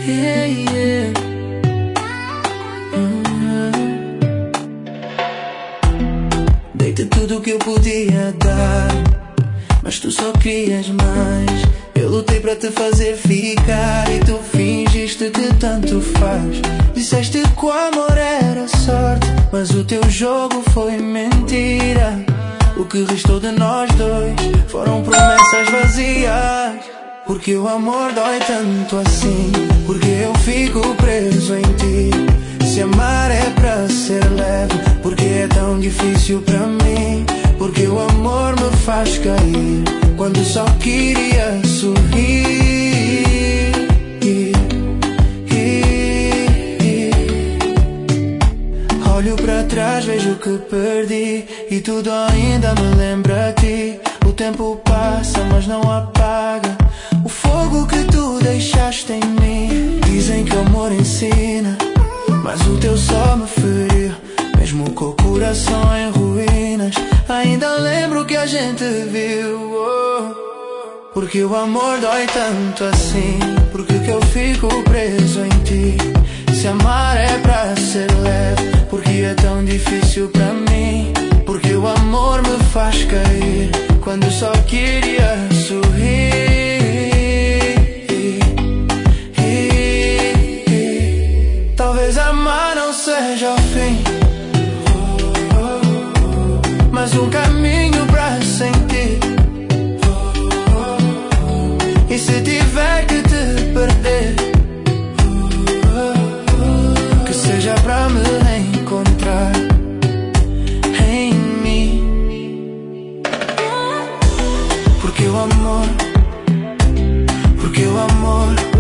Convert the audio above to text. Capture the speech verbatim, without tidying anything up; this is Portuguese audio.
Yeah, yeah. Hum. Dei-te tudo o que eu podia dar, mas tu só querias mais. Eu lutei para te fazer ficar e tu fingiste que tanto faz. Disseste que o amor era sorte, mas o teu jogo foi mentira. O que restou de nós dois foram promessas vazias. Porque o amor dói tanto assim, porque eu fico preso em ti. Se amar é pra ser leve, porque é tão difícil pra mim. Porque o amor me faz cair quando só queria sorrir. Olho pra trás, vejo que perdi e tudo ainda me lembra a ti. O tempo passa, mas não apaga o fogo que tu deixaste em mim. Dizem que o amor ensina, mas o teu só me feriu. Mesmo com o coração em ruínas, ainda lembro que a gente viu. Oh. Porque o amor dói tanto assim, porque que eu fico preso em ti. Se amar é pra ser leve, porque é tão difícil pra mim. Porque o amor me faz cair quando só queria sorrir. Talvez amar não seja o fim, mas um caminho pra sentir. E se tiver que te perder, que seja pra me encontrar em mim. Porque o amor, porque o amor